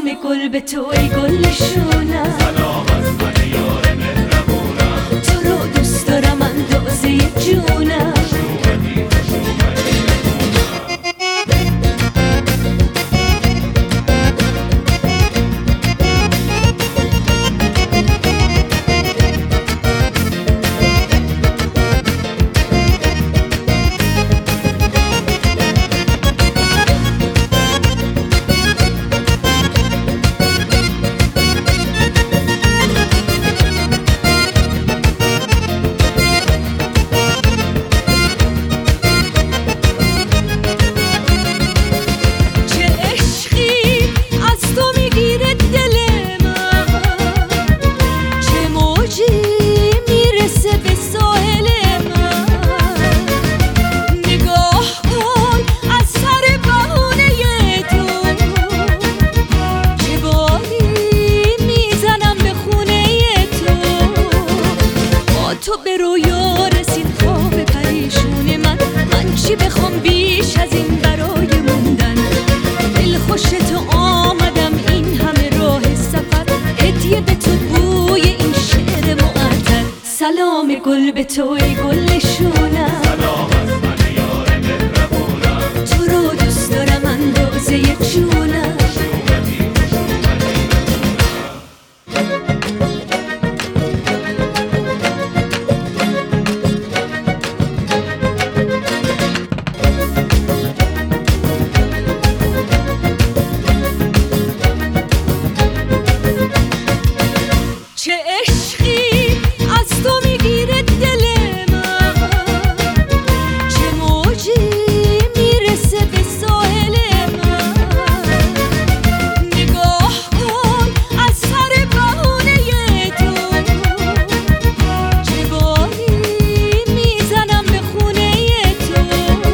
سلام گل به تو ای گلشونم، سلام از من یار مهربونم، تو رو دوست دارم اندازه جونم. تو به رویا رسید خواب پریشون من چی بخوام بیش از این برای موندن؟ دل خوش تو آمدم این همه راه سفر، هدیه به تو بوی این شعر معطر. سلام گل به تو ای گلشونم، سلام از من یار مهربونم، تو رو دوست دارم اندازه جونم. چه عشقی از تو میگیره دل من، چه موجی میرسه به ساحل من. نگاه کن از سر بهونه تو، چه بادی میزنم به خونه تو.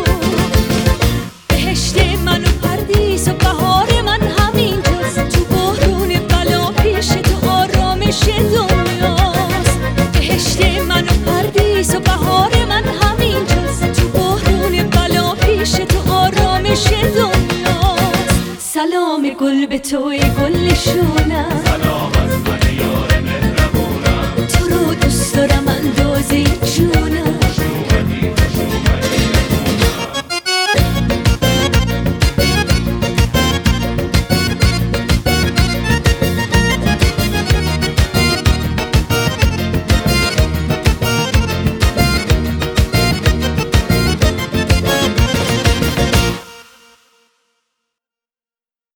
بهشت من و پردیس و بهار من همینجاست، تو بحرون بلا پیش تو آرامش دنیاست. بهشت من و پردیس و بهار من همینجاست، تو بحرون بلا پیش تو آرامش دنیاست. سلام گل به تو ای گلشونم،